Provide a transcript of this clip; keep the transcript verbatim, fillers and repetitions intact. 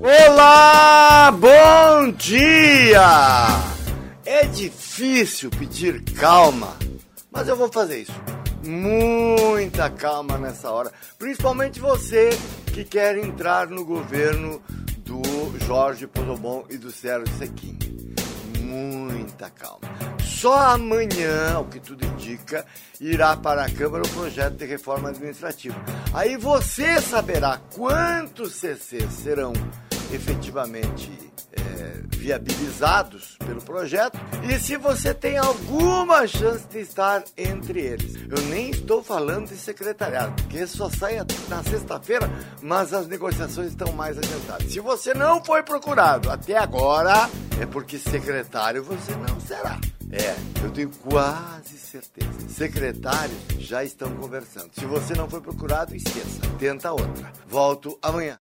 Olá, bom dia! É difícil pedir calma, mas eu vou fazer isso. Muita calma nessa hora, principalmente você que quer entrar no governo do Jorge Podobon e do Sérgio Sequim. Muita calma. Só amanhã, o que tudo indica, irá para a Câmara o projeto de reforma administrativa. Aí você saberá quantos C Cs serão efetivamente é, viabilizados pelo projeto e se você tem alguma chance de estar entre eles. Eu nem estou falando de secretariado, porque só sai na sexta-feira, mas as negociações estão mais adiantadas. Se você não foi procurado até agora, é porque secretário você não será. É, eu tenho quase certeza. Secretários já estão conversando. Se você não foi procurado, esqueça. Tenta outra. Volto amanhã.